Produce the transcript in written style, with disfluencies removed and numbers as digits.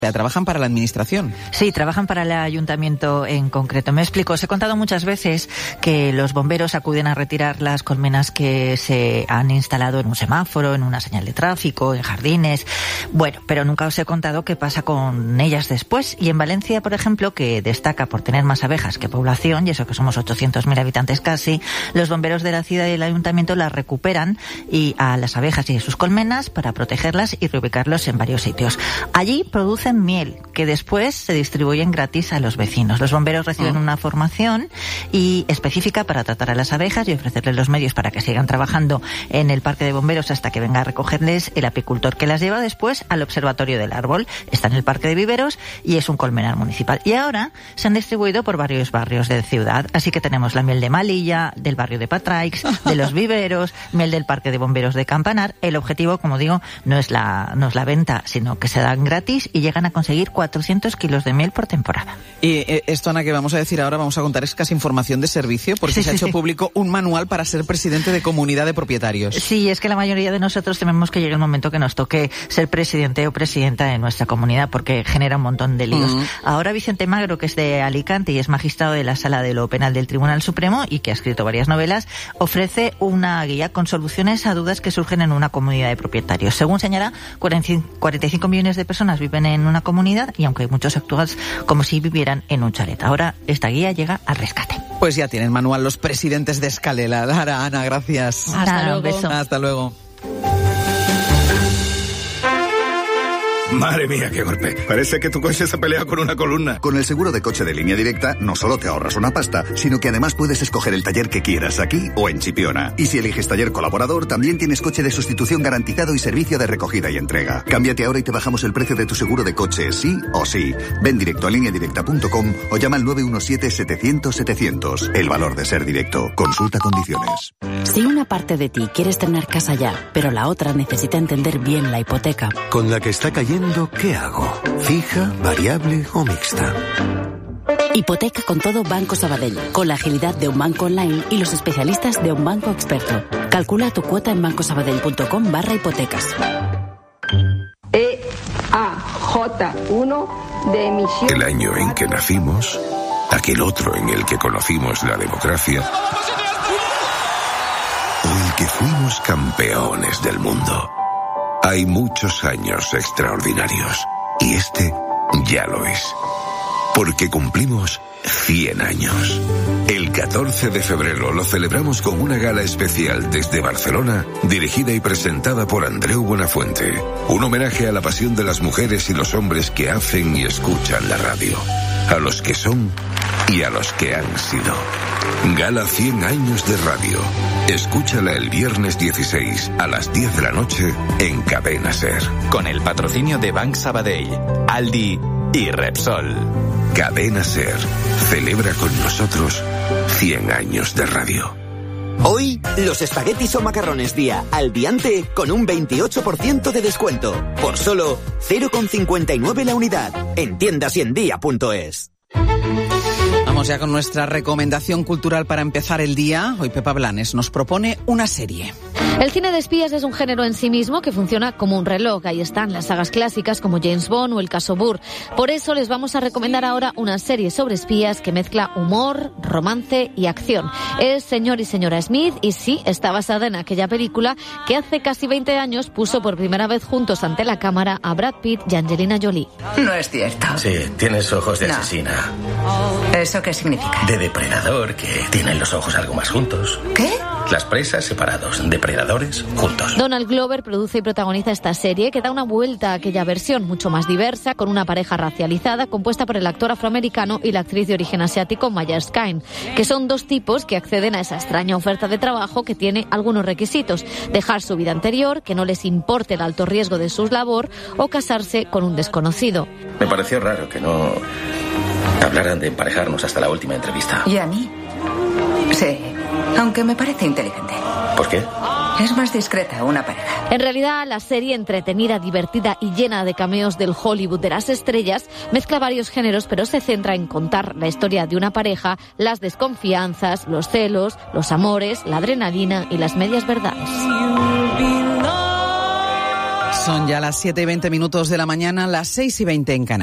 Trabajan para la administración. Sí, trabajan para el ayuntamiento en concreto. Me explico. Os he contado muchas veces que los bomberos acuden a retirar las colmenas que se han instalado en un semáforo, en una señal de tráfico, en jardines. Bueno, pero nunca os he contado qué pasa con ellas después. Y en Valencia, por ejemplo, que destaca por tener más abejas que población, y eso que somos 800.000 habitantes casi, los bomberos de la ciudad y el ayuntamiento las recuperan y a las abejas y a sus colmenas para protegerlas y reubicarlos en varios sitios. Allí producen miel, que después se distribuyen gratis a los vecinos. Los bomberos reciben una formación y específica para tratar a las abejas y ofrecerles los medios para que sigan trabajando en el parque de bomberos hasta que venga a recogerles el apicultor, que las lleva después al observatorio del árbol. Está en el parque de viveros y es un colmenar municipal. Y ahora se han distribuido por varios barrios de ciudad. Así que tenemos la miel de Malilla, del barrio de Patraix, de los viveros, miel del parque de bomberos de Campanar. El objetivo, como digo, no es la venta, sino que se dan gratis y llegan a conseguir 400 kilos de miel por temporada. Y esto, Ana, que vamos a decir ahora, vamos a contar, es casi información de servicio, porque se ha hecho público un manual para ser presidente de comunidad de propietarios. Sí, es que la mayoría de nosotros tememos que llegue el momento que nos toque ser presidente o presidenta de nuestra comunidad, porque genera un montón de líos. Ahora Vicente Magro, que es de Alicante y es magistrado de la Sala de lo Penal del Tribunal Supremo y que ha escrito varias novelas, ofrece una guía con soluciones a dudas que surgen en una comunidad de propietarios. Según señala, 45 millones de personas viven en una comunidad y aunque muchos actúan como si vivieran en un chalet. Ahora esta guía llega al rescate. Pues ya tienen manual los presidentes de Escalela. Lara, Ana, gracias. Hasta luego. Beso. Hasta luego. Madre mía, qué golpe. Parece que tu coche se ha peleado con una columna. Con el seguro de coche de Línea Directa, no solo te ahorras una pasta, sino que además puedes escoger el taller que quieras aquí o en Chipiona. Y si eliges taller colaborador, también tienes coche de sustitución garantizado y servicio de recogida y entrega. Cámbiate ahora y te bajamos el precio de tu seguro de coche, sí o sí. Ven directo a lineadirecta.com o llama al 917-700-700. El valor de ser directo. Consulta condiciones. Si una parte de ti quiere estrenar casa ya, pero la otra necesita entender bien la hipoteca. Con la que está cayendo, ¿qué hago? ¿Fija, variable o mixta? Hipoteca con todo Banco Sabadell, con la agilidad de un banco online y los especialistas de un banco experto. Calcula tu cuota en bancosabadell.com/hipotecas. EAJ1 de emisión. El año en que nacimos, aquel otro en el que conocimos la democracia, o el que fuimos campeones del mundo. Hay muchos años extraordinarios y este ya lo es. Porque cumplimos 100 años. El 14 de febrero lo celebramos con una gala especial desde Barcelona, dirigida y presentada por Andreu Buenafuente. Un homenaje a la pasión de las mujeres y los hombres que hacen y escuchan la radio. A los que son y a los que han sido. Gala 100 años de radio. Escúchala el viernes 16 a las 10 de la noche en Cadena SER. Con el patrocinio de Banc Sabadell, Aldi y Repsol. Cadena SER celebra con nosotros 100 años de radio. Hoy, los espaguetis o macarrones día al diante con un 28% de descuento. Por solo 0,59 la unidad. En tiendas y en día.es. Vamos ya con nuestra recomendación cultural para empezar el día. Hoy Pepa Blanes nos propone una serie. El cine de espías es un género en sí mismo que funciona como un reloj. Ahí están las sagas clásicas como James Bond o El caso Burr. Por eso les vamos a recomendar ahora una serie sobre espías que mezcla humor, romance y acción. Es Señor y Señora Smith y sí, está basada en aquella película que hace casi 20 años puso por primera vez juntos ante la cámara a Brad Pitt y Angelina Jolie. No es cierto. Sí, tienes ojos de asesina. ¿Eso qué significa? De depredador, que tienen los ojos algo más juntos. ¿Qué? Las presas separados, depredadores juntos. Donald Glover produce y protagoniza esta serie que da una vuelta a aquella versión mucho más diversa, con una pareja racializada compuesta por el actor afroamericano y la actriz de origen asiático Maya Erskine, que son dos tipos que acceden a esa extraña oferta de trabajo que tiene algunos requisitos: dejar su vida anterior, que no les importe el alto riesgo de su labor, o casarse con un desconocido. Me pareció raro que no hablaran de emparejarnos hasta la última entrevista. ¿Y a mí? Sí, aunque me parece inteligente. ¿Por qué? Es más discreta una pareja. En realidad, la serie, entretenida, divertida y llena de cameos del Hollywood de las estrellas, mezcla varios géneros, pero se centra en contar la historia de una pareja, las desconfianzas, los celos, los amores, la adrenalina y las medias verdades. Son ya las 7:20 de la mañana, las 6:20 en Canarias.